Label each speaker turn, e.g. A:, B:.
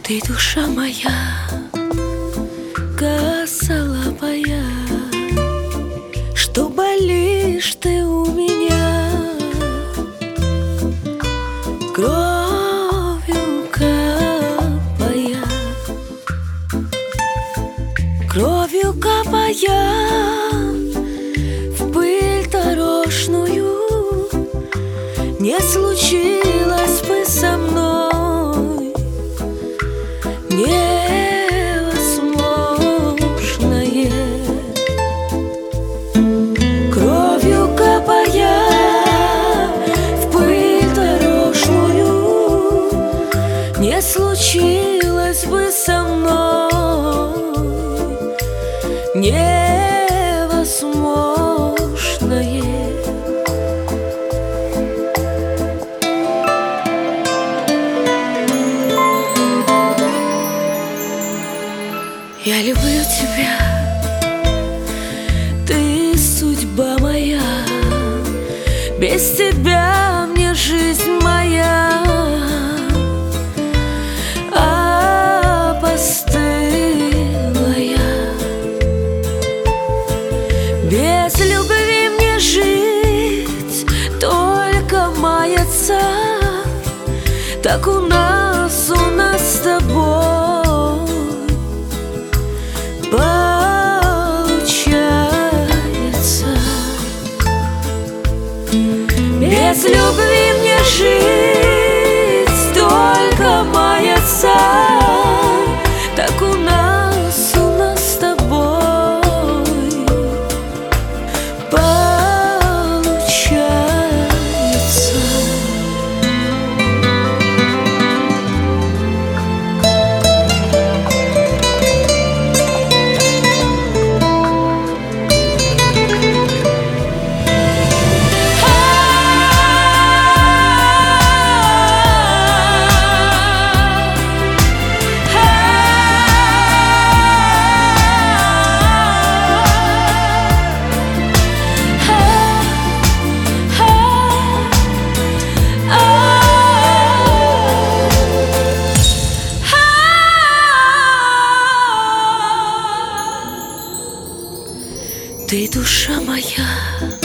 A: Ты душа моя, косолапая, что болишь ты у меня, кровью капая, кровью капая в пыль дорожную. Не случилось бы со мной невозможное. Кровью капая в пыль дорожную, не случилось бы со мной невозможное. Я люблю тебя, ты судьба моя, без тебя мне жизнь моя опостылая. Без любви мне жить только маяться, так у нас с тобой получается. Без любви мне жить только маяться, так у нас с тобой получается. Ты душа моя,